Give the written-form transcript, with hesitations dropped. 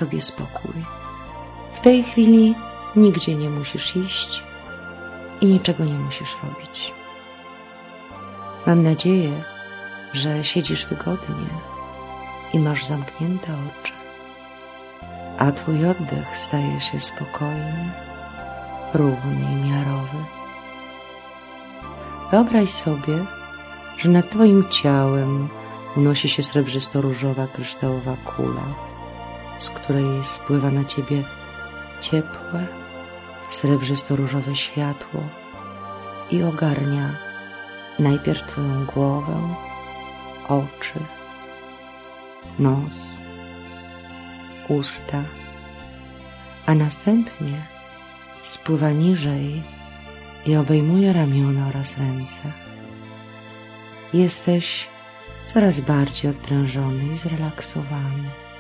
Tobie spokój. W tej chwili nigdzie nie musisz iść i niczego nie musisz robić. Mam nadzieję, że siedzisz wygodnie i masz zamknięte oczy, a Twój oddech staje się spokojny, równy i miarowy. Wyobraź sobie, że nad Twoim ciałem unosi się srebrzysto-różowa kryształowa kula, z której spływa na Ciebie ciepłe, srebrzysto-różowe światło i ogarnia najpierw Twoją głowę, oczy, nos, usta, a następnie spływa niżej i obejmuje ramiona oraz ręce. Jesteś coraz bardziej odprężony i zrelaksowany.